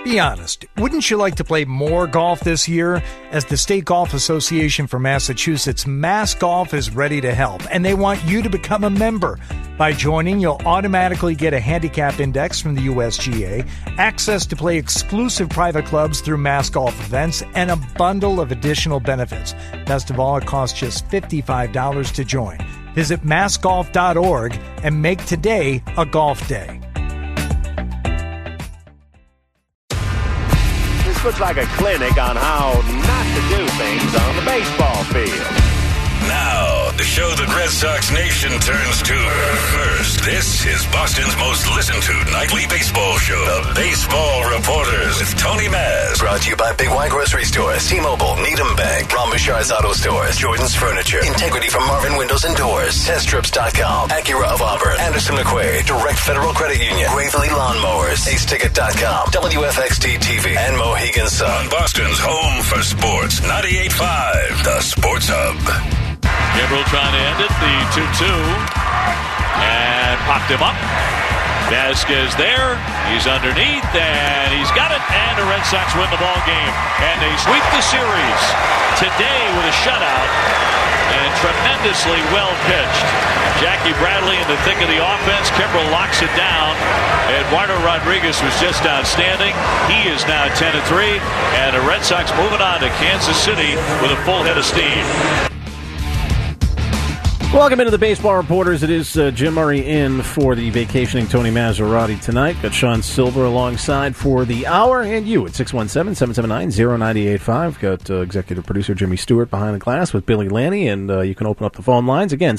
Be honest, wouldn't you like to play more golf this year? As the State Golf Association for Massachusetts, Mass Golf is ready to help, and they want you to become a member. By joining, you'll automatically get a handicap index from the USGA, access to play exclusive private clubs through Mass Golf events, and a bundle of additional benefits. Best of all, it costs just $55 to join. Visit massgolf.org and make today a golf day. Looks like a clinic on how not to do things on the baseball field. Now, the show that Red Sox Nation turns to first. This is Boston's most listened to nightly baseball show, The Baseball Reporters with Tony Maz. Brought to you by Big Y Grocery Stores, T-Mobile, Needham Bank, Ron Bouchard's Auto Stores, Jordan's Furniture, Integrity from Marvin Windows and Doors, TestTrips.com, Acura of Auburn, Anderson McQuaid, Direct Federal Credit Union, Gravely Lawnmowers, AceTicket.com, WFXT TV, and Mohegan Sun. On Boston's home for sports, 98.5, The Sports Hub. Kimbrel trying to end it, the 2-2, and popped him up. Vasquez there, he's underneath, and he's got it, and the Red Sox win the ball game. And they sweep the series today with a shutout, and tremendously well pitched. Jackie Bradley in the thick of the offense, Kimbrel locks it down. Eduardo Rodriguez was just outstanding. He is now 10-3, and the Red Sox moving on to Kansas City with a full head of steam. Welcome into the Baseball Reporters. It is Jim Murray in for the vacationing Tony Maserati tonight. Got Sean Silver alongside for the hour, and you at 617-779-0985. Got executive producer Jimmy Stewart behind the glass with Billy Lanny, and you can open up the phone lines. Again,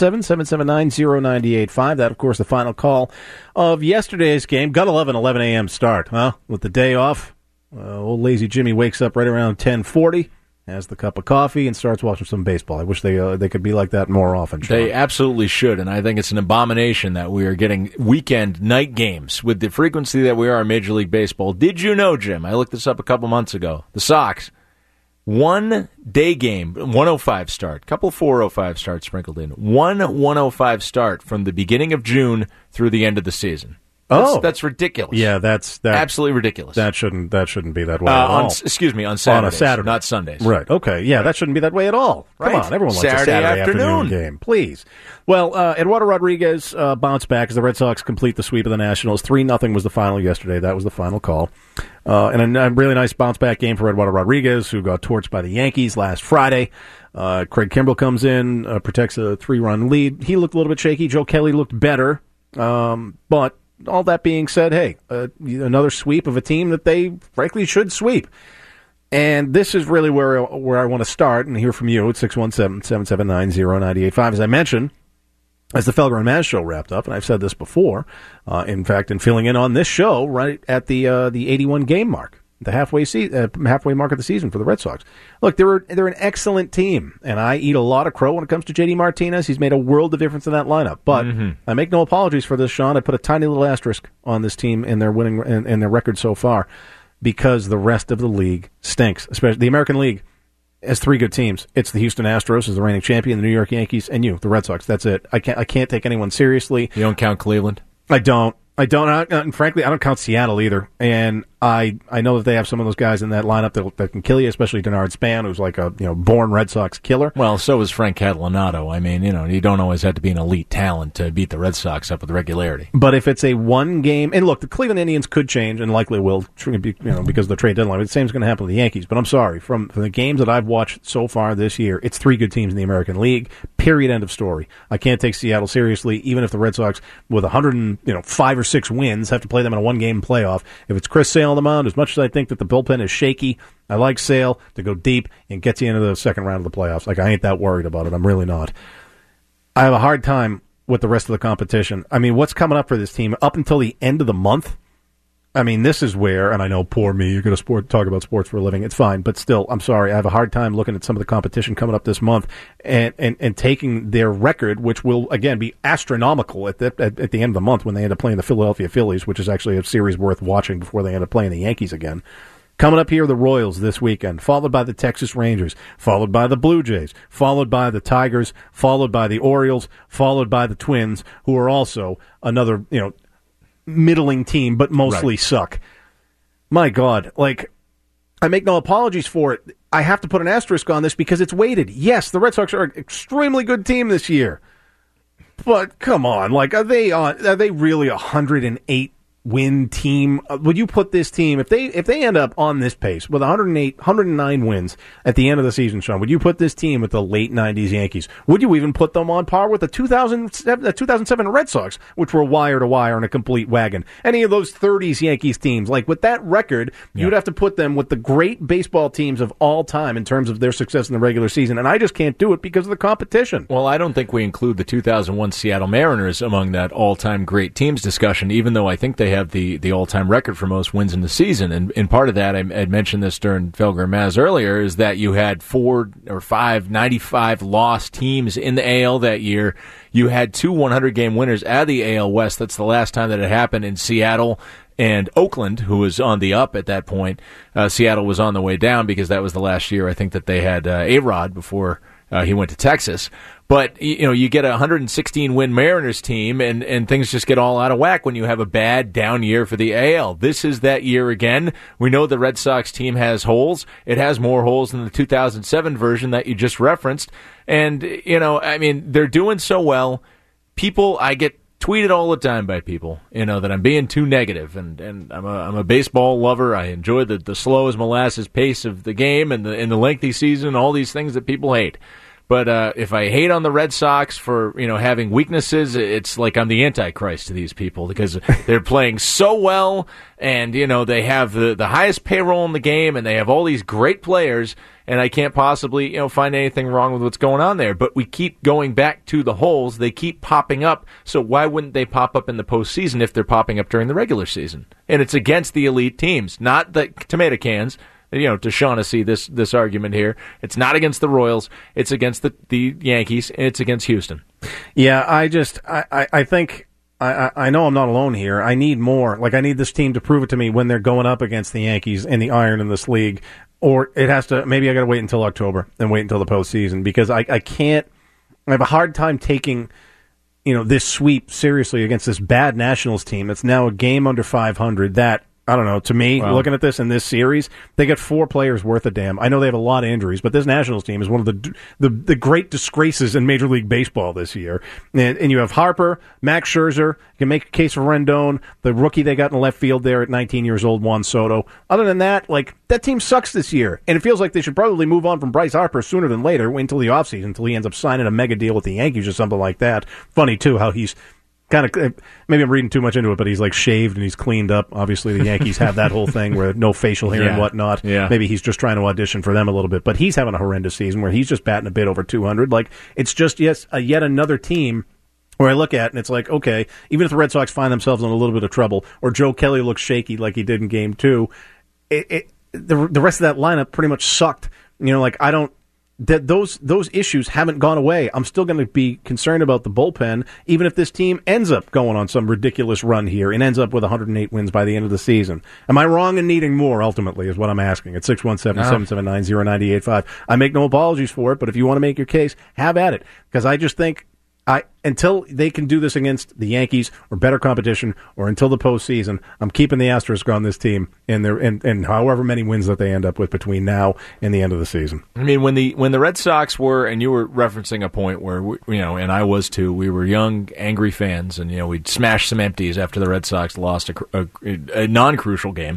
617-779-0985. That, of course, the final call of yesterday's game. Gotta love an 11 a.m. start, huh? With the day off. Old lazy Jimmy wakes up right around 10:40. Has the cup of coffee and starts watching some baseball. I wish they could be like that more often, Sean. They absolutely should, and I think it's an abomination that we are getting weekend night games with the frequency that we are in Major League Baseball. Did you know, Jim, I looked this up a couple months ago, the Sox, one day game, 105 start, couple 405 starts sprinkled in, 105 start from the beginning of June through the end of the season. That's ridiculous. Yeah, that's absolutely ridiculous. That shouldn't be that way at all. Excuse me, on Saturdays, on a Saturday, not Sundays. Right. Okay. Yeah, that shouldn't be that way at all. Right. Come on, everyone wants a Saturday afternoon game, please. Well, Eduardo Rodriguez bounced back as the Red Sox complete the sweep of the Nationals. 3-0 was the final yesterday. That was the final call, and a really nice bounce back game for Eduardo Rodriguez, who got torched by the Yankees last Friday. Craig Kimbrel comes in, protects a 3-run lead. He looked a little bit shaky. Joe Kelly looked better, but. All that being said, hey, another sweep of a team that they, frankly, should sweep. And this is really where I want to start and hear from you at 617-779-0985. As I mentioned, as the Felger and Maz show wrapped up, and I've said this before, in fact, in filling in on this show right at the 81 game mark, the halfway mark of the season for the Red Sox. Look, they're an excellent team, and I eat a lot of crow when it comes to J.D. Martinez. He's made a world of difference in that lineup. But I make no apologies for this, Sean. I put a tiny little asterisk on this team and their winning and their record so far because the rest of the league stinks. Especially the American League has three good teams. It's the Houston Astros as the reigning champion, the New York Yankees, and the Red Sox. That's it. I can't take anyone seriously. You don't count Cleveland? I don't. And frankly, I don't count Seattle either. And I know that they have some of those guys in that lineup that can kill you, especially Denard Span, who's like a born Red Sox killer. Well, so is Frank Catalanato. I mean, you don't always have to be an elite talent to beat the Red Sox up with regularity. But if it's a one game, and look, the Cleveland Indians could change and likely will, because of the trade deadline. But the same is going to happen with the Yankees. But I'm sorry, from the games that I've watched so far this year, it's three good teams in the American League. Period. End of story. I can't take Seattle seriously, even if the Red Sox with 105 or 6 wins have to play them in a one-game playoff. If it's Chris Sale on the mound, as much as I think that the bullpen is shaky, I like Sale to go deep and get you into the second round of the playoffs. Like, I ain't that worried about it. I'm really not. I have a hard time with the rest of the competition. I mean, what's coming up for this team up until the end of the month? I mean, this is where, and I know, poor me, you're going to talk about sports for a living. It's fine, but still, I'm sorry. I have a hard time looking at some of the competition coming up this month and taking their record, which will, again, be astronomical at the end of the month when they end up playing the Philadelphia Phillies, which is actually a series worth watching before they end up playing the Yankees again. Coming up here, the Royals this weekend, followed by the Texas Rangers, followed by the Blue Jays, followed by the Tigers, followed by the Orioles, followed by the Twins, who are also another, middling team, but mostly suck. my God, like, I make no apologies for it. I have to put an asterisk on this because it's weighted. Yes, the Red Sox are an extremely good team this year. But come on, like, are they really a 108 win team? Would you put this team, if they end up on this pace with 109 wins at the end of the season, Sean, would you put this team with the late 90s Yankees? Would you even put them on par with the 2007 Red Sox, which were wire to wire in a complete wagon? Any of those 30s Yankees teams, like, with that record, you'd have to put them with the great baseball teams of all time in terms of their success in the regular season, and I just can't do it because of the competition. Well, I don't think we include the 2001 Seattle Mariners among that all-time great teams discussion, even though I think they have the all-time record for most wins in the season. And part of that, I had mentioned this during Felger and Maz earlier, is that you had 4 or 5 95 lost teams in the AL that year. You had 2 100-game winners out of the AL West. That's the last time that it happened in Seattle and Oakland, who was on the up at that point. Seattle was on the way down because that was the last year, I think, that they had A-Rod before he went to Texas. But, you get a 116-win Mariners team, and things just get all out of whack when you have a bad down year for the AL. This is that year again. We know the Red Sox team has holes. It has more holes than the 2007 version that you just referenced. And, they're doing so well. I get tweeted all the time by people, that I'm being too negative, and I'm a baseball lover. I enjoy the slow as molasses pace of the game and the lengthy season, all these things that people hate. But if I hate on the Red Sox for having weaknesses, it's like I'm the Antichrist to these people because they're playing so well, and they have the highest payroll in the game, and they have all these great players, and I can't possibly find anything wrong with what's going on there. But we keep going back to the holes; they keep popping up. So why wouldn't they pop up in the postseason if they're popping up during the regular season? And it's against the elite teams, not the tomato cans. To Shaughnessy, this argument here. It's not against the Royals. It's against the Yankees. And it's against Houston. Yeah, I think I know I'm not alone here. I need more. Like, I need this team to prove it to me when they're going up against the Yankees and the iron in this league. Or it has to, maybe I got to wait until October and wait until the postseason because I can't, I have a hard time taking, this sweep seriously against this bad Nationals team. It's now a game under 500 that, I don't know, to me, looking at this in this series, they got 4 players worth a damn. I know they have a lot of injuries, but this Nationals team is one of the great disgraces in Major League Baseball this year. And you have Harper, Max Scherzer, you can make a case for Rendon, the rookie they got in left field there at 19 years old, Juan Soto. Other than that, that team sucks this year. And it feels like they should probably move on from Bryce Harper sooner than later, wait until the offseason, until he ends up signing a mega deal with the Yankees or something like that. Funny, too, how he's kind of, maybe I'm reading too much into it, but he's shaved and he's cleaned up. Obviously, the Yankees have that whole thing where no facial hair and whatnot. Yeah. Maybe he's just trying to audition for them a little bit, but he's having a horrendous season where he's just batting a bit over 200. It's just yet another team where I look at and it's okay, even if the Red Sox find themselves in a little bit of trouble, or Joe Kelly looks shaky like he did in Game 2, the rest of that lineup pretty much sucked. I don't. That those issues haven't gone away. I'm still going to be concerned about the bullpen, even if this team ends up going on some ridiculous run here and ends up with 108 wins by the end of the season. Am I wrong in needing more, ultimately, is what I'm asking at 617-779-0985. I make no apologies for it, but if you want to make your case, have at it. Because I just think until they can do this against the Yankees or better competition, or until the postseason, I'm keeping the asterisk on this team and however many wins that they end up with between now and the end of the season. I mean, when the Red Sox were, and you were referencing a point where and I was too. We were young, angry fans, and we'd smash some empties after the Red Sox lost a non-crucial game.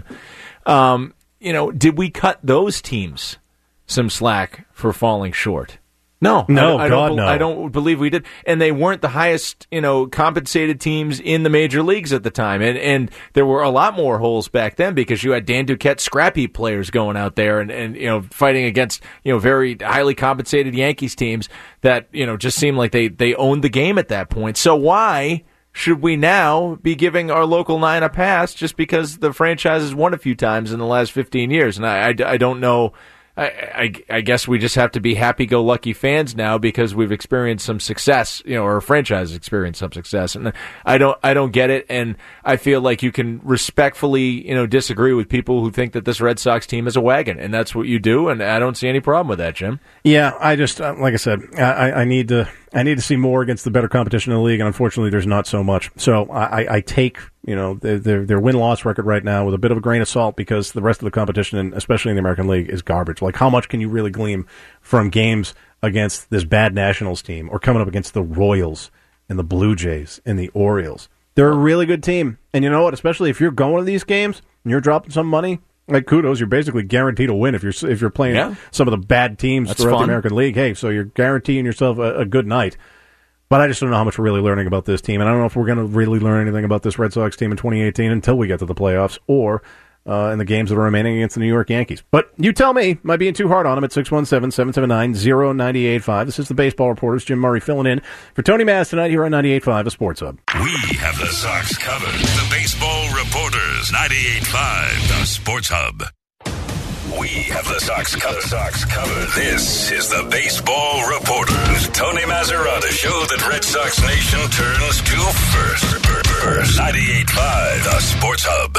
Did we cut those teams some slack for falling short? No, I don't believe we did. And they weren't the highest, compensated teams in the major leagues at the time. And there were a lot more holes back then because you had Dan Duquette scrap heap players going out there and fighting against, very highly compensated Yankees teams that, just seemed like they owned the game at that point. So why should we now be giving our local 9 a pass just because the franchise has won a few times in the last 15 years? And I don't know. I guess we just have to be happy-go-lucky fans now because we've experienced some success, or our franchise has experienced some success, and I don't get it, and I feel like you can respectfully, disagree with people who think that this Red Sox team is a wagon, and that's what you do, and I don't see any problem with that, Jim. Yeah, I just, like I said, I need to. I need to see more against the better competition in the league, and unfortunately there's not so much. So I take their win-loss record right now with a bit of a grain of salt because the rest of the competition, and especially in the American League, is garbage. Like, how much can you really glean from games against this bad Nationals team or coming up against the Royals and the Blue Jays and the Orioles? They're a really good team. And you know what? Especially if you're going to these games and you're dropping some money, like, kudos, you're basically guaranteed to win if you're playing some of the bad teams throughout the American League. Hey, so you're guaranteeing yourself a good night. But I just don't know how much we're really learning about this team, and I don't know if we're going to really learn anything about this Red Sox team in 2018 until we get to the playoffs or in the games that are remaining against the New York Yankees. But you tell me, am I being too hard on them at 617-779-0985? This is the Baseball Reporters, Jim Murray filling in for Tony Maz tonight here on 98.5, a Sports Hub. We have the Sox covered. The Baseball Reporters, 98.5, the Sports Hub. We have the Sox covered. This is the Baseball Reporters. Tony Mazzara, the show that Red Sox Nation turns to first. 98.5, the Sports Hub.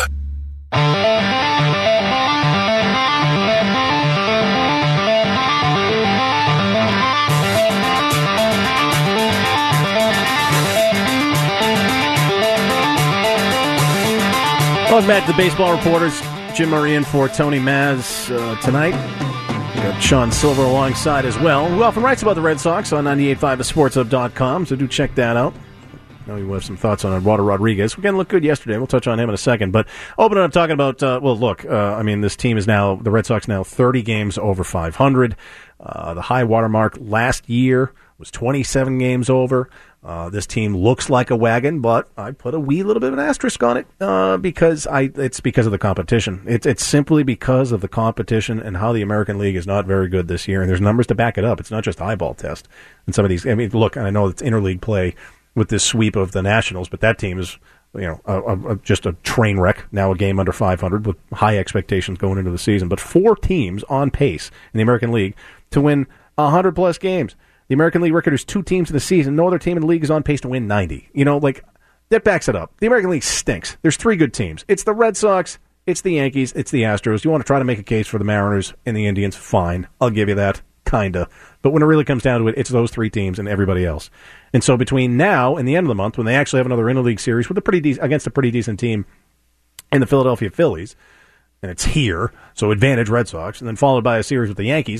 Welcome back to the Baseball Reporters. Jim Murray in for Tony Maz tonight. We got Sean Silver alongside as well, who often writes about the Red Sox on 98.5thesportshub.com, so do check that out. I know you have some thoughts on Eduardo Rodriguez. We're going to look good yesterday. We'll touch on him in a second. But opening up talking about, this team is now, the Red Sox now 30 games over 500. The high watermark last year was 27 games over. This team looks like a wagon, but I put a wee little bit of an asterisk on it because it's because of the competition. It's simply because of the competition and how the American League is not very good this year, and there's numbers to back it up. It's not just eyeball test. And some of these, I mean, look, I know it's interleague play with this sweep of the Nationals, but that team is, just a train wreck. Now a game under 500 with high expectations going into the season. But 4 teams on pace in the American League to win 100-plus games. The American League record is 2 teams in the season. No other team in the league is on pace to win 90. That backs it up. The American League stinks. There's 3 good teams. It's the Red Sox, it's the Yankees, it's the Astros. You want to try to make a case for the Mariners and the Indians? Fine. I'll give you that. Kinda. But when it really comes down to it, it's those 3 teams and everybody else. And so between now and the end of the month, when they actually have another interleague series with against a pretty decent team in the Philadelphia Phillies, and it's here, so advantage Red Sox, and then followed by a series with the Yankees,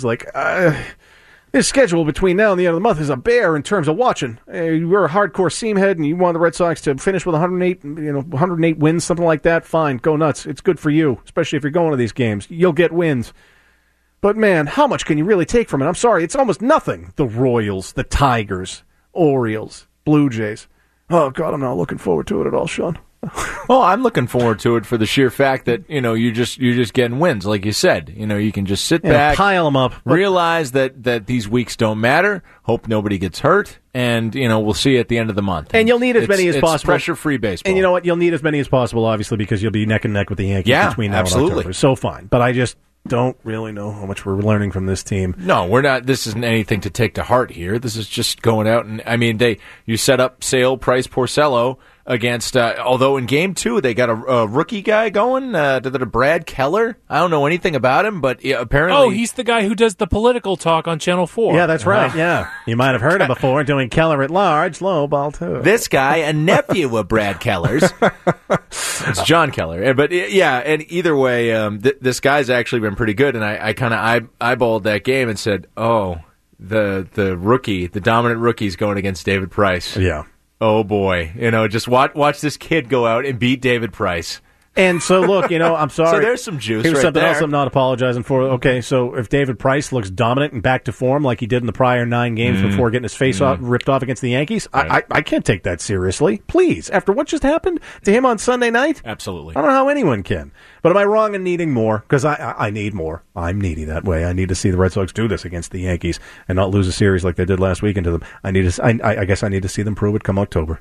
this schedule between now and the end of the month is a bear in terms of watching. You're a hardcore seamhead, and you want the Red Sox to finish with 108 wins, something like that. Fine, go nuts. It's good for you, especially if you're going to these games. You'll get wins. But, man, how much can you really take from it? I'm sorry, it's almost nothing. The Royals, the Tigers, Orioles, Blue Jays. Oh, God, I'm not looking forward to it at all, Sean. Well, I'm looking forward to it for the sheer fact that, you're just getting wins, like you said. You can just sit back, pile them up, realize that these weeks don't matter, hope nobody gets hurt, and, we'll see you at the end of the month. And you'll need as many as possible. Pressure-free baseball. And you know what? You'll need as many as possible, obviously, because you'll be neck and neck with the Yankees between now and October. So fine. But I just don't really know how much we're learning from this team. No, we're not. This isn't anything to take to heart here. This is just going out and, you set up Sale, Price, Porcello against, although in game 2 they got a rookie guy going, Brad Keller. I don't know anything about him, but apparently... Oh, he's the guy who does the political talk on Channel 4. Yeah, that's right, yeah. You might have heard him before doing Keller at Large, low ball too. This guy, a nephew of Brad Keller's. It's John Keller. But yeah, and either way, this guy's actually been pretty good, and I kind of eyeballed that game and said, oh, the rookie, the dominant rookie's going against David Price. Yeah. Oh, boy. Just watch this kid go out and beat David Price. And so, look, I'm sorry. So there's some juice Here's right something there. else I'm not apologizing for. Okay, so if David Price looks dominant and back to form like he did in the prior 9 games before getting his face ripped off against the Yankees, right. I can't take that seriously. Please. After what just happened to him on Sunday night? Absolutely. I don't know how anyone can. But am I wrong in needing more? Because I need more. I'm needy that way. I need to see the Red Sox do this against the Yankees and not lose a series like they did last weekend to them. I guess I need to see them prove it come October.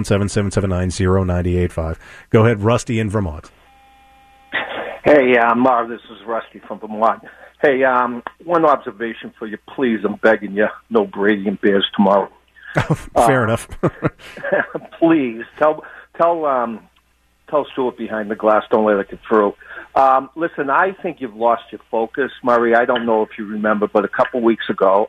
617-779-0985. Go ahead, Rusty in Vermont. Hey, Marv, this is Rusty from Vermont. Hey, one observation for you, please. I'm begging you. No Brady and Bears tomorrow. Fair enough. Please tell Stuart behind the glass. Don't let it get through. Listen, I think you've lost your focus, Murray. I don't know if you remember, but a couple weeks ago,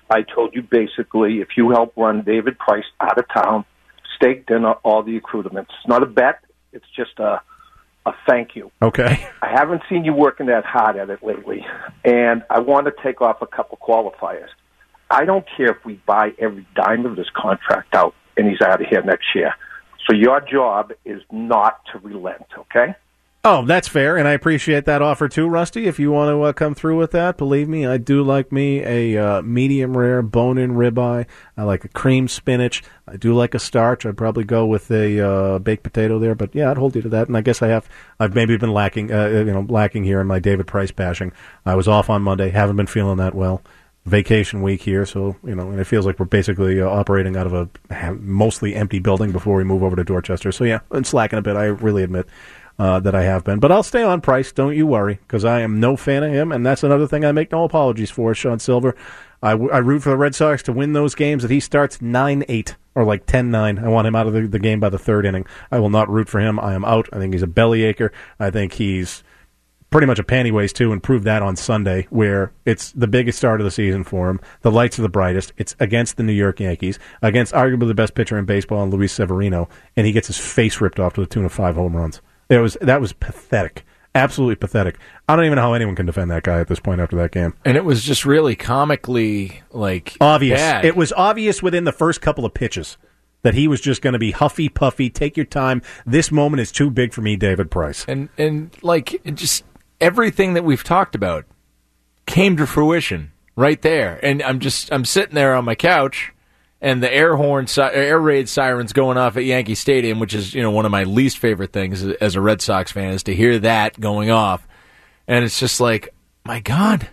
I told you basically if you help run David Price out of town, steak dinner, all the accoutrements. It's not a bet. It's just a thank you. Okay. I haven't seen you working that hard at it lately, and I want to take off a couple qualifiers. I don't care if we buy every dime of this contract out and he's out of here next year. So your job is not to relent, okay? Oh, that's fair, and I appreciate that offer too, Rusty. If you want to come through with that, believe me, I do like me a medium rare bone-in ribeye. I like a cream spinach. I do like a starch. I'd probably go with a baked potato there, but yeah, I'd hold you to that. And I guess I've maybe been lacking here in my David Price bashing. I was off on Monday, haven't been feeling that well. Vacation week here, so and it feels like we're basically operating out of a mostly empty building before we move over to Dorchester. So yeah, I'm slacking a bit. I really admit. That I have been. But I'll stay on Price, don't you worry, because I am no fan of him, and that's another thing I make no apologies for, Sean Silver. I root for the Red Sox to win those games that he starts 9-8 or like 10-9. I want him out of the game by the third inning. I will not root for him. I am out. I think he's a bellyachre. I think he's pretty much a pantywaist, too, and proved that on Sunday, where it's the biggest start of the season for him. The lights are the brightest. It's against the New York Yankees, against arguably the best pitcher in baseball, Luis Severino, and he gets his face ripped off to the tune of 5 home runs. That was pathetic. Absolutely pathetic. I don't even know how anyone can defend that guy at this point after that game. And it was just really comically, obvious. bad. It was obvious within the first couple of pitches that he was just going to be huffy-puffy, take your time. This moment is too big for me, David Price. And just everything that we've talked about came to fruition right there. And I'm sitting there on my couch, and the air raid sirens going off at Yankee Stadium, which is one of my least favorite things as a Red Sox fan, is to hear that going off. And it's just like, my God,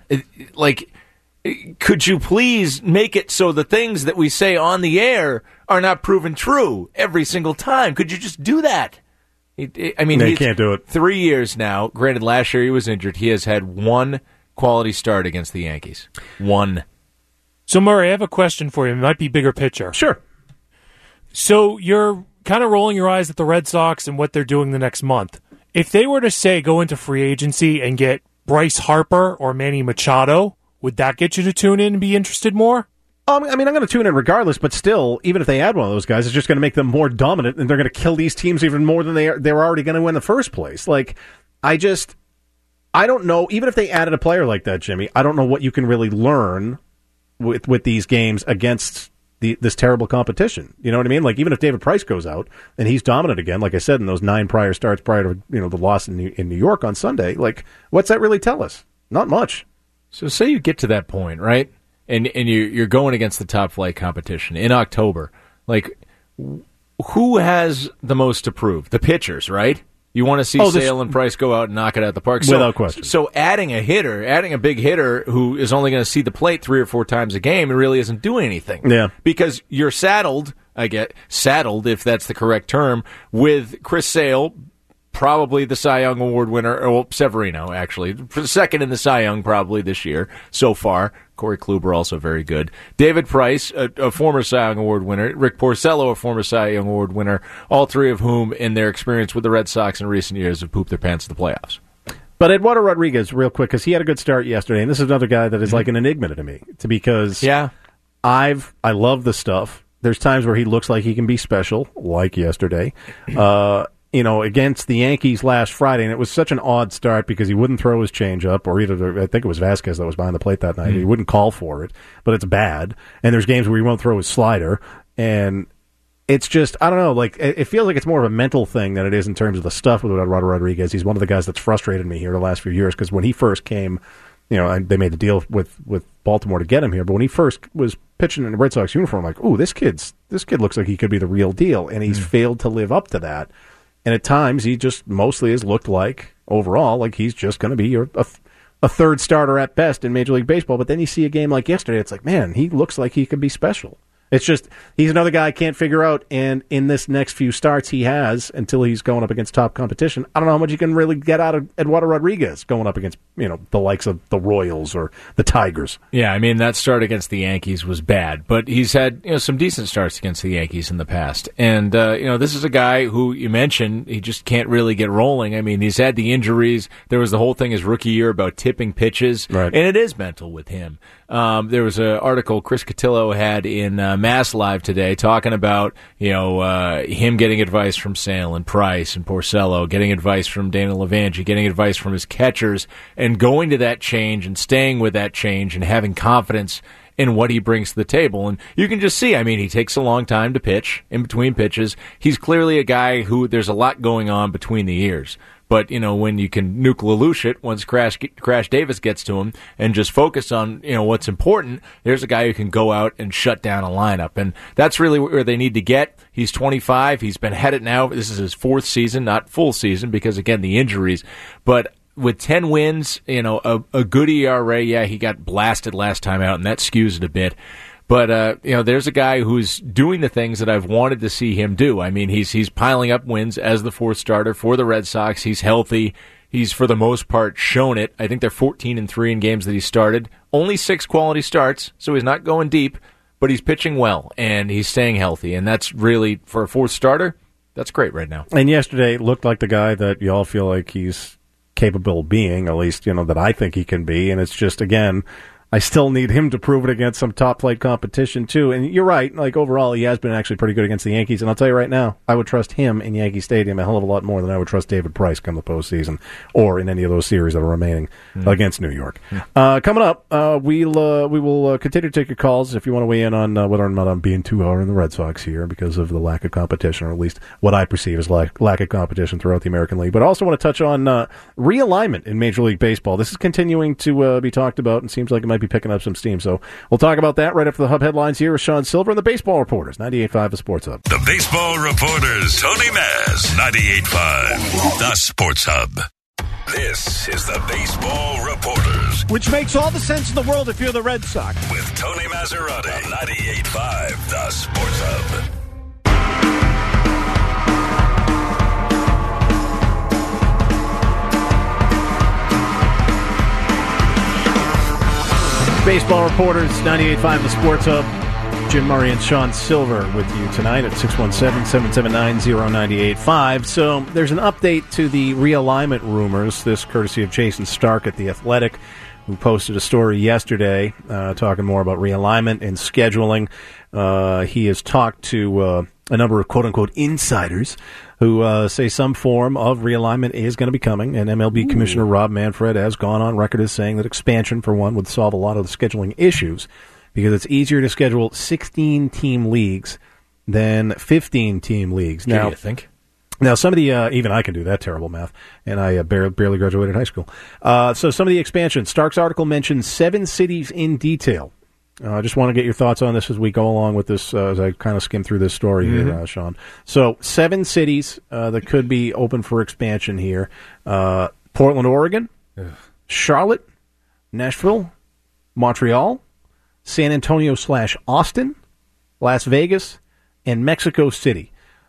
could you please make it so the things that we say on the air are not proven true every single time? Could you just do that? They can't do it. 3 years now. Granted, last year he was injured. He has had one quality start against the Yankees. One. So, Murray, I have a question for you. It might be bigger picture. Sure. So you're kind of rolling your eyes at the Red Sox and what they're doing the next month. If they were to, say, go into free agency and get Bryce Harper or Manny Machado, would that get you to tune in and be interested more? I'm going to tune in regardless, but still, even if they add one of those guys, it's just going to make them more dominant, and they're going to kill these teams even more than they were already going to in the first place. I don't know. Even if they added a player like that, Jimmy, I don't know what you can really learn with these games against this terrible competition. You know what I mean? Even if David Price goes out and he's dominant again, like I said, in those 9 prior starts prior to the loss in New York on Sunday, what's that really tell us? Not much. So say you get to that point, right? And you're going against the top flight competition in October. Who has the most to prove? The pitchers, right? You want to see Sale and Price go out and knock it out of the park. Without question. So adding a big hitter who is only going to see the plate 3 or 4 times a game, it really isn't doing anything. Yeah. Because you're saddled, if that's the correct term, with Chris Sale, probably the Cy Young Award winner, or Severino, actually. Second in the Cy Young probably this year so far. Corey Kluber also very good. David Price, a former Cy Young Award winner. Rick Porcello, a former Cy Young Award winner. All 3 of whom, in their experience with the Red Sox in recent years, have pooped their pants in the playoffs. But Eduardo Rodriguez, real quick, because he had a good start yesterday, and this is another guy that is like an enigma to me, because I love the stuff. There's times where he looks like he can be special, like yesterday. Against the Yankees last Friday, and it was such an odd start because he wouldn't throw his changeup, or I think it was Vasquez that was behind the plate that night. He wouldn't call for it, but it's bad. And there's games where he won't throw his slider, and it's just, I don't know, it feels like it's more of a mental thing than it is in terms of the stuff with Eduardo Rodriguez. He's one of the guys that's frustrated me here the last few years, because when he first came, they made the deal with Baltimore to get him here, but when he first was pitching in a Red Sox uniform, this kid looks like he could be the real deal, and he's failed to live up to that. And at times, he just mostly has looked overall, he's just going to be a third starter at best in Major League Baseball. But then you see a game like yesterday, it's like, man, he looks like he could be special. It's just he's another guy I can't figure out, and in this next few starts he has, until he's going up against top competition, I don't know how much you can really get out of Eduardo Rodriguez going up against, the likes of the Royals or the Tigers. Yeah, I mean, that start against the Yankees was bad, but he's had some decent starts against the Yankees in the past. And, this is a guy who you mentioned, he just can't really get rolling. I mean, he's had the injuries. There was the whole thing his rookie year about tipping pitches, right. And it is mental with him. There was an article Chris Cotillo had in Mass Live today talking about, him getting advice from Sale and Price and Porcello, getting advice from Daniel Levangie, getting advice from his catchers, and going to that change and staying with that change and having confidence in what he brings to the table. And you can just see, I mean, he takes a long time to pitch in between pitches. He's clearly a guy who there's a lot going on between the ears. But, when you can nuke Lelouch it, once Crash Davis gets to him and just focus on, what's important, there's a guy who can go out and shut down a lineup. And that's really where they need to get. He's 25. He's been at it now. This is his fourth season, not full season because, again, the injuries. But with 10 wins, a good ERA, yeah, he got blasted last time out, and that skews it a bit. But, there's a guy who's doing the things that I've wanted to see him do. I mean, he's piling up wins as the fourth starter for the Red Sox. He's healthy. He's, for the most part, shown it. I think they're 14-3 in games that he started. Only 6 quality starts, so he's not going deep, but he's pitching well, and he's staying healthy. And that's really, for a fourth starter, that's great right now. And yesterday, it looked like the guy that you all feel like he's capable of being, at least, that I think he can be. And it's just, again, I still need him to prove it against some top-flight competition, too. And you're right. Like, overall, he has been actually pretty good against the Yankees. And I'll tell you right now, I would trust him in Yankee Stadium a hell of a lot more than I would trust David Price come the postseason or in any of those series that are remaining against New York. Coming up, we will continue to take your calls if you want to weigh in on whether or not I'm being too hard on the Red Sox here because of the lack of competition, or at least what I perceive as lack of competition throughout the American League. But I also want to touch on realignment in Major League Baseball. This is continuing to be talked about and seems like it might be picking up some steam. So we'll talk about that right after the Hub headlines here with Sean Silver and the Baseball Reporters, 98.5 The Sports Hub. The Baseball Reporters, Tony Maz, 98.5 The Sports Hub. This is the Baseball Reporters. Which makes all the sense in the world if you're the Red Sox. With Tony Maserati, 98.5 The Sports Hub. Baseball Reporters, 98.5 The Sports Hub. Jim Murray and Sean Silver with you tonight at 617-779-0985. So there's an update to the realignment rumors, this courtesy of Jason Stark at The Athletic, who posted a story yesterday talking more about realignment and scheduling. He has talked to a number of quote-unquote insiders who say some form of realignment is going to be coming, and MLB Commissioner Rob Manfred has gone on record as saying that expansion, for one, would solve a lot of the scheduling issues because it's easier to schedule 16-team leagues than 15-team leagues. Now, you think? Now, some of the, even I can do that terrible math, and I barely graduated high school. So some of the expansion, Stark's article mentions 7 cities in detail. I just want to get your thoughts on this as we go along with this, as I kind of skim through this story here, Sean. So 7 cities that could be open for expansion here. Portland, Oregon, Charlotte, Nashville, Montreal, San Antonio/Austin, Las Vegas, and Mexico City.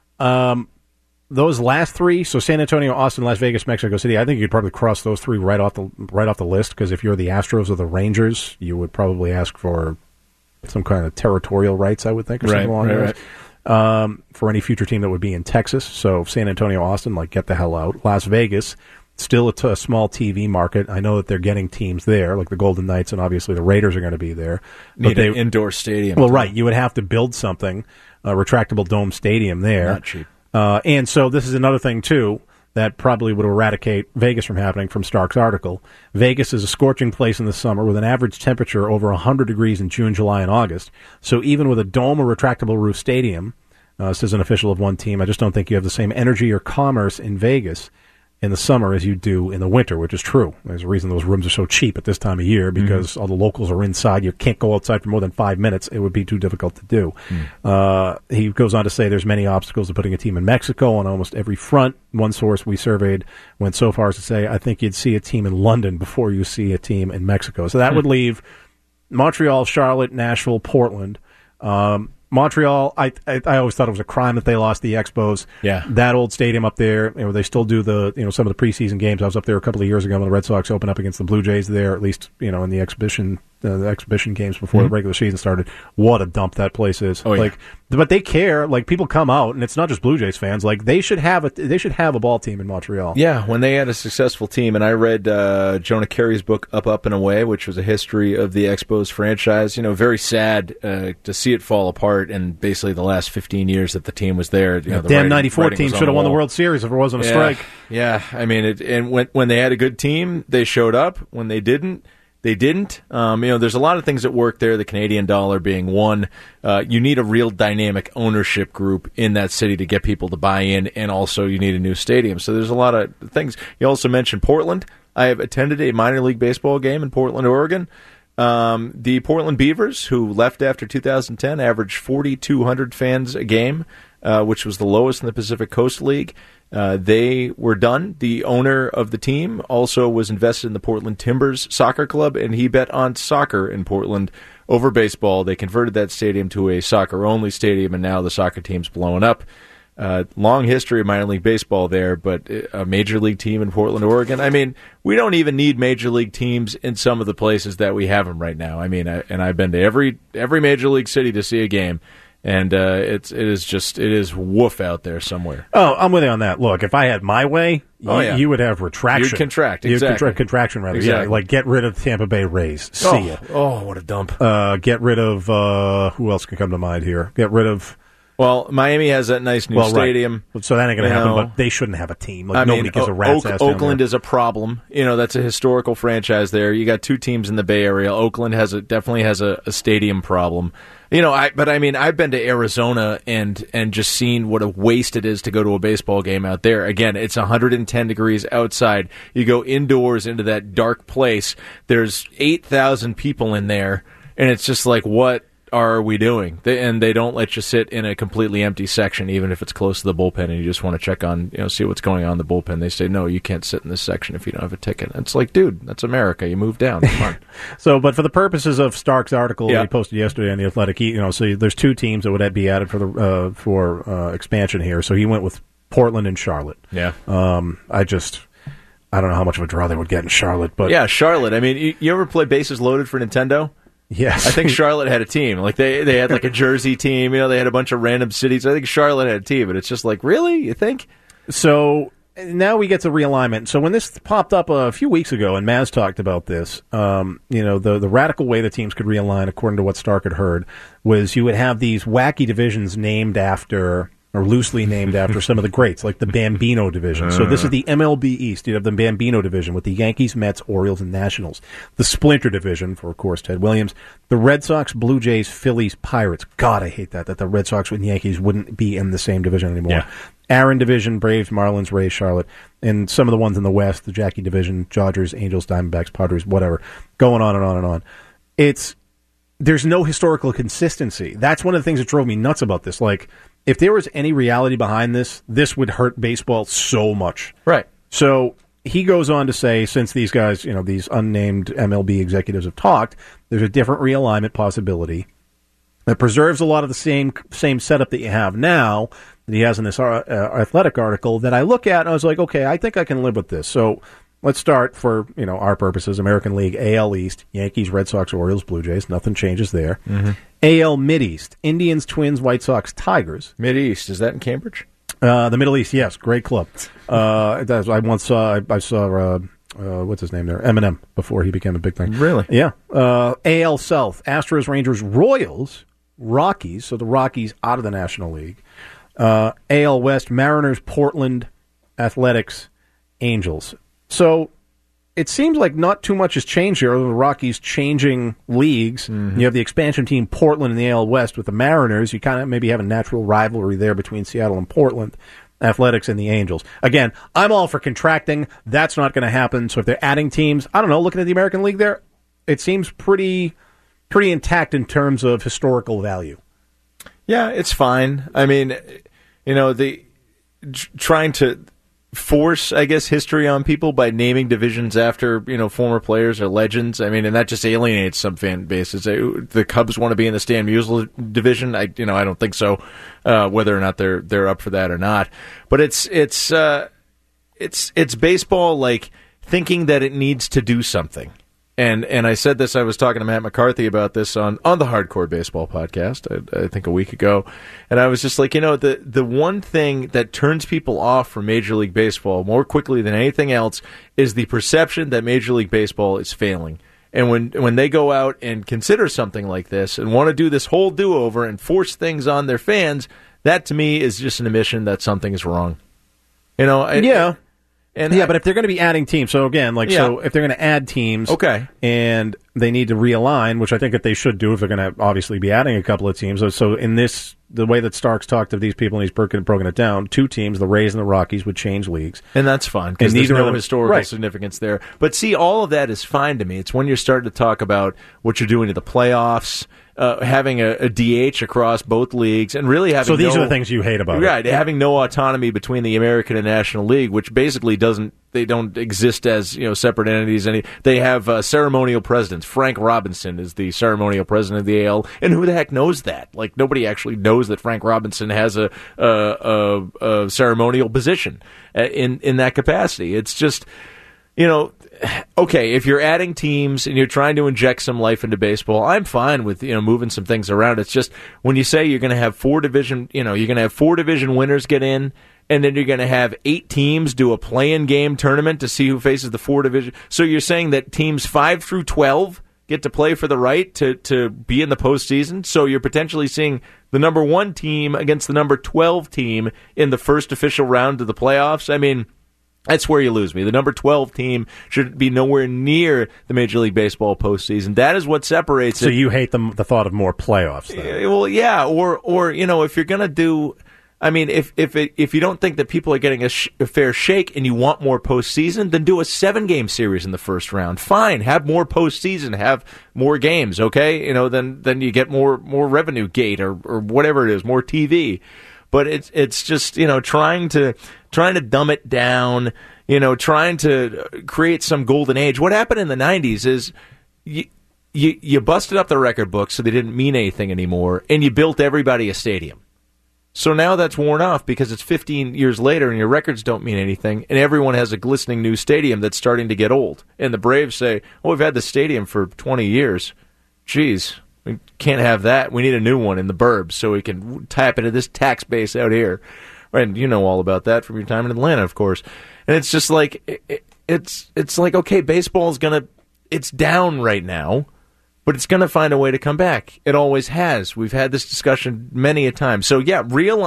Those last 3, so San Antonio, Austin, Las Vegas, Mexico City, I think you'd probably cross those 3 right off the list, because if you're the Astros or the Rangers, you would probably ask for some kind of territorial rights, I would think, or something along those. For any future team that would be in Texas. So San Antonio, Austin, get the hell out. Las Vegas, still a small TV market. I know that they're getting teams there, like the Golden Knights, and obviously the Raiders are going to be there. Need an indoor stadium. Well, right. You would have to build something, a retractable dome stadium there. Not cheap. And so this is another thing, too, that probably would eradicate Vegas from happening from Stark's article. Vegas is a scorching place in the summer with an average temperature over 100 degrees in June, July, and August. So even with a dome or retractable roof stadium, says an official of one team, I just don't think you have the same energy or commerce in Vegas in the summer as you do in the winter, which is true. There's a reason those rooms are so cheap at this time of year, because all the locals are inside. You can't go outside for more than 5 minutes. It would be too difficult to do. He goes on to say there's many obstacles to putting a team in Mexico on almost every front. One source we surveyed went so far as to say, I think you'd see a team in London before you see a team in Mexico. So that would leave Montreal, Charlotte, Nashville, Portland. Montreal, I always thought it was a crime that they lost the Expos. Yeah. That old stadium up there, they still do some of the preseason games. I was up there a couple of years ago when the Red Sox opened up against the Blue Jays there, at least, in the exhibition games before the regular season started. What a dump that place is. Oh, yeah. But they care. People come out, and it's not just Blue Jays fans. They should have a ball team in Montreal. Yeah, when they had a successful team, and I read Jonah Carey's book Up and Away, which was a history of the Expos franchise. Very sad to see it fall apart, and basically the last 15 years that the team was there. The damn 94 team should have won the World Series if there wasn't a strike. Yeah, I mean, and when they had a good team, they showed up. When they didn't, they didn't. There's a lot of things that work there, the Canadian dollar being one. You need a real dynamic ownership group in that city to get people to buy in, and also you need a new stadium. So there's a lot of things. You also mentioned Portland. I have attended a minor league baseball game in Portland, Oregon. The Portland Beavers, who left after 2010, averaged 4,200 fans a game, which was the lowest in the Pacific Coast League. They were done. The owner of the team also was invested in the Portland Timbers Soccer Club, and he bet on soccer in Portland over baseball. They converted that stadium to a soccer-only stadium, and now the soccer team's blowing up. Long history of minor league baseball there, but a major league team in Portland, Oregon. I mean, we don't even need major league teams in some of the places that we have them right now. I mean, I've been to every major league city to see a game. And it is woof out there somewhere. Oh, I'm with you on that. Look, if I had my way, you would have retraction. You'd contract, exactly. Contraction, rather. Exactly. Yeah, get rid of the Tampa Bay Rays. See ya. Oh, what a dump. Get rid of, who else can come to mind here? Get rid of... Well, Miami has that nice new stadium. Right. So that ain't going to happen, but they shouldn't have a team. Nobody gives a rat's ass. Oakland is a problem. That's a historical franchise there. You got two teams in the Bay Area. Oakland definitely has a stadium problem. I've been to Arizona and just seen what a waste it is to go to a baseball game out there. Again, it's 110 degrees outside. You go indoors into that dark place. There's 8,000 people in there, and it's just like, what are we doing? They don't let you sit in a completely empty section, even if it's close to the bullpen, and you just want to check on, see what's going on in the bullpen. They say, no, you can't sit in this section if you don't have a ticket. It's like, dude, that's America. You move down. Come on. But for the purposes of Stark's article he posted yesterday on The Athletic, so there's two teams that would be added for expansion here. So he went with Portland and Charlotte. Yeah. I don't know how much of a draw they would get in Charlotte, but yeah, Charlotte. I mean, you ever play Bases Loaded for Nintendo? Yes. I think Charlotte had a team. They had a Jersey team, they had a bunch of random cities. I think Charlotte had a team, but it's just really? You think? So now we get to realignment. So when this popped up a few weeks ago, and Maz talked about this, the radical way the teams could realign, according to what Stark had heard, was you would have these wacky divisions named after, or loosely named after some of the greats, like the Bambino division. So this is the MLB East. You have the Bambino division with the Yankees, Mets, Orioles, and Nationals. The Splinter division for, of course, Ted Williams. The Red Sox, Blue Jays, Phillies, Pirates. God, I hate that the Red Sox and Yankees wouldn't be in the same division anymore. Yeah. Aaron division, Braves, Marlins, Rays, Charlotte. And some of the ones in the West, the Jackie division, Dodgers, Angels, Diamondbacks, Padres, whatever. Going on and on and on. There's no historical consistency. That's one of the things that drove me nuts about this. If there was any reality behind this would hurt baseball so much. Right. So he goes on to say, since these guys, these unnamed MLB executives have talked, there's a different realignment possibility that preserves a lot of the same setup that you have now that he has in this Athletic article that I look at and I was like, okay, I think I can live with this. So let's start for, our purposes, American League, AL East, Yankees, Red Sox, Orioles, Blue Jays. Nothing changes there. Mm-hmm. AL Mid-East, Indians, Twins, White Sox, Tigers. Mid-East, is that in Cambridge? The Middle East, yes. Great club. I saw what's his name there? Eminem, before he became a big thing. Really? Yeah. AL South, Astros, Rangers, Royals, Rockies, so the Rockies out of the National League. AL West, Mariners, Portland, Athletics, Angels. So it seems like not too much has changed here, other than the Rockies changing leagues. Mm-hmm. You have the expansion team Portland in the AL West with the Mariners. You kind of maybe have a natural rivalry there between Seattle and Portland, Athletics and the Angels. Again, I'm all for contracting. That's not going to happen. So if they're adding teams, I don't know, looking at the American League there, it seems pretty intact in terms of historical value. Yeah, it's fine. I mean, trying to force, I guess, history on people by naming divisions after, former players or legends. I mean, and that just alienates some fan bases. The Cubs want to be in the Stan Musial division. I don't think so, whether or not they're up for that or not. But it's baseball like thinking that it needs to do something. And I said this, I was talking to Matt McCarthy about this on the Hardcore Baseball podcast, I think a week ago, and I was just like, the one thing that turns people off from Major League Baseball more quickly than anything else is the perception that Major League Baseball is failing. And when they go out and consider something like this and want to do this whole do-over and force things on their fans, that to me is just an admission that something is wrong. Yeah. But if they're going to be adding teams, so again, so if they're going to add teams, okay, and they need to realign, which I think that they should do if they're going to obviously be adding a couple of teams. So in this, the way that Starks talked to these people and he's broken it down, 2 teams, the Rays and the Rockies, would change leagues, and that's fine because there's no historical significance there. But see, all of that is fine to me. It's when you're starting to talk about what you're doing to the playoffs. Having a DH across both leagues and really having so these are the things you hate about it. Having no autonomy between the American and National League, which basically they don't exist as separate entities. They have ceremonial presidents. Frank Robinson is the ceremonial president of the AL, and who the heck knows that? Like nobody actually knows that Frank Robinson has a ceremonial position in that capacity. It's just okay, if you're adding teams and you're trying to inject some life into baseball, I'm fine with moving some things around. It's just when you say you're going to have 4 division winners get in, and then you're going to have 8 teams do a play-in game tournament to see who faces the 4 division. So you're saying that teams 5 through 12 get to play for the right to be in the postseason. So you're potentially seeing the number 1 team against the number 12 team in the first official round of the playoffs. I mean, that's where you lose me. The number 12 team should be nowhere near the Major League Baseball postseason. That is what separates it. So you hate the thought of more playoffs, then? Well, yeah, or if you're going to do, I mean, if you don't think that people are getting a fair shake and you want more postseason, then do a 7-game series in the first round. Fine, have more postseason, have more games, okay? Then you get more revenue gate or whatever it is, more TV. But it's just trying to dumb it down, trying to create some golden age. What happened in the 90s is you busted up the record books so they didn't mean anything anymore, and you built everybody a stadium. So now that's worn off because it's 15 years later and your records don't mean anything, and everyone has a glistening new stadium that's starting to get old. And the Braves say, we've had the stadium for 20 years. Geez. We can't have that. We need a new one in the burbs so we can tap into this tax base out here. And you know all about that from your time in Atlanta, of course. And it's just like, it's like, okay, baseball's it's down right now, but it's going to find a way to come back. It always has. We've had this discussion many a time. So, yeah,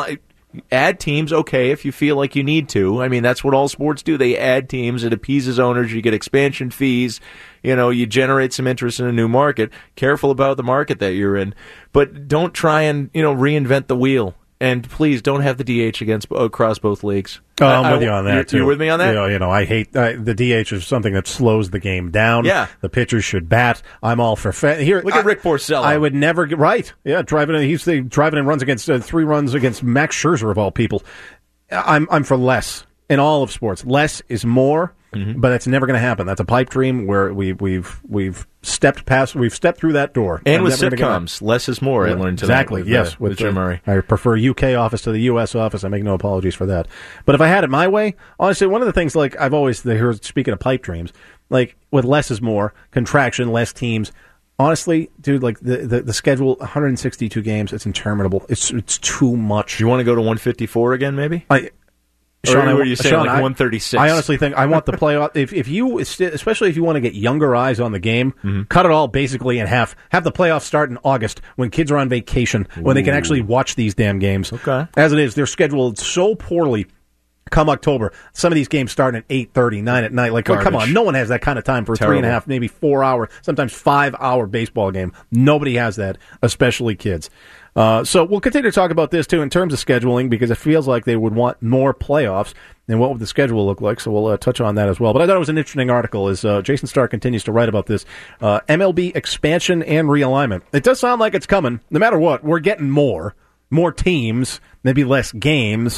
add teams, okay, if you feel like you need to. I mean, that's what all sports do. They add teams. It appeases owners. You get expansion fees. You generate some interest in a new market. Careful about the market that you're in. But don't try and, reinvent the wheel. And please don't have the DH across both leagues. Oh, I'm with you on that, too. You're with me on that? I hate the DH is something that slows the game down. Yeah. The pitchers should bat. I'm all for here. Look at Rick Porcello. I would never get right. Yeah, driving in runs against 3 runs against Max Scherzer of all people. I'm for less in all of sports. Less is more. Mm-hmm. But that's never going to happen. That's a pipe dream where we've stepped through that door. And with sitcoms, less is more. I learned exactly. With Jim Murray. I prefer UK office to the US office. I make no apologies for that. But if I had it my way, honestly, one of the things I've always heard, speaking of pipe dreams, with less is more, contraction, less teams. Honestly, dude, the schedule, 162 games, it's interminable. It's too much. You want to go to 154 again, maybe? Sean, were you saying 136? I honestly think I want the playoff. If you, especially if you want to get younger eyes on the game, mm-hmm. cut it all basically in half. Have the playoffs start in August when kids are on vacation, when they can actually watch these damn games. Okay. As it is, they're scheduled so poorly. Come October, some of these games starting at 8:30, 9 at night. Come on, no one has that kind of time for a 3.5, maybe 4 hour, sometimes 5 hour baseball game. Nobody has that, especially kids. So we'll continue to talk about this, too, in terms of scheduling, because it feels like they would want more playoffs, and what would the schedule look like, so we'll touch on that as well. But I thought it was an interesting article, as Jason Stark continues to write about this, MLB expansion and realignment. It does sound like it's coming. No matter what, we're getting more teams, maybe less games.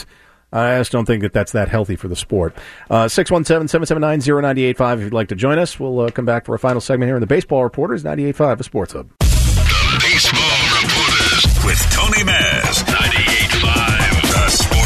I just don't think that's that healthy for the sport. 617-779-0985 if you'd like to join us. We'll come back for a final segment here in the Baseball Reporters, 98.5, the Sports Hub. The Baseball Reporters with Tony Maz, 98.5, the Sports